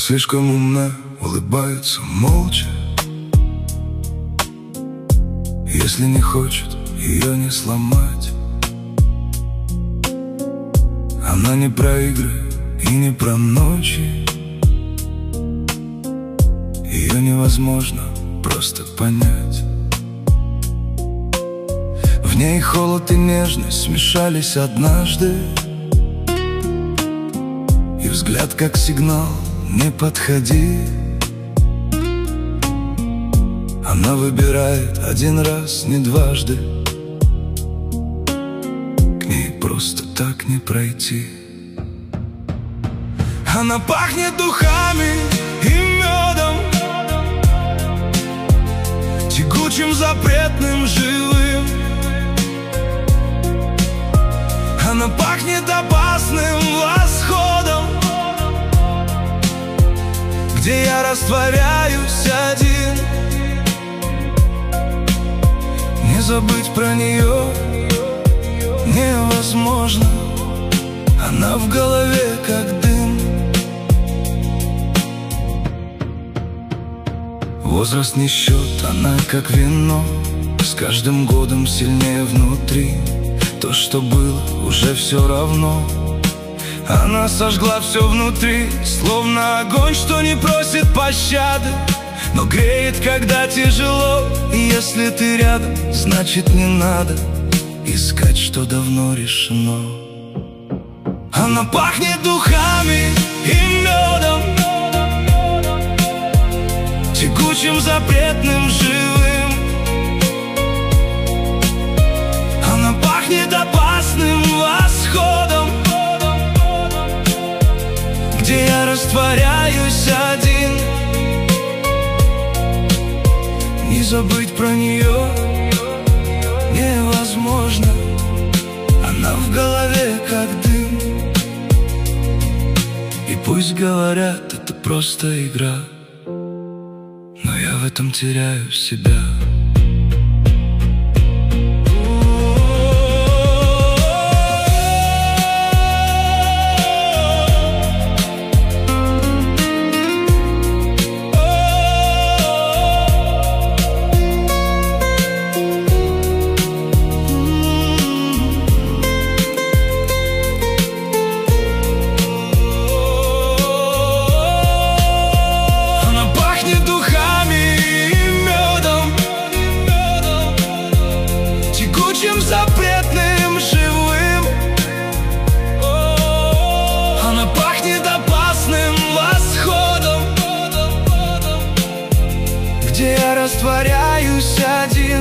слишком умная, улыбается молча. Если не хочет ее не сломать. Она не про игры и не про ночи. Ее невозможно просто понять. В ней холод и нежность смешались однажды, и взгляд как сигнал: не подходи. Она выбирает один раз, не дважды. К ней просто так не пройти. Она пахнет духами и медом, тягучим, запретным, живым. Она пахнет опасным восходом, где я растворяюсь один. Не забыть про нее невозможно. Она в голове как дым. Возраст не счет, она как вино, с каждым годом сильнее внутри. То, что было, уже все равно. Она сожгла все внутри, словно огонь, что не просит пощады, но греет, когда тяжело. И если ты рядом, значит не надо искать, что давно решено. Она пахнет духами и медом, тягучим, запретным, живым. Она пахнет опасным восходом, где я растворяюсь один. Не забыть про нее невозможно. Она в голове как дым. И пусть говорят, это просто игра, но я в этом теряю себя. Запретным, живым. Она пахнет опасным восходом, где я растворяюсь один.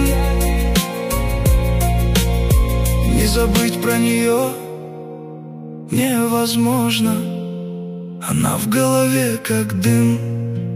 Не забыть про нее невозможно. Она в голове как дым.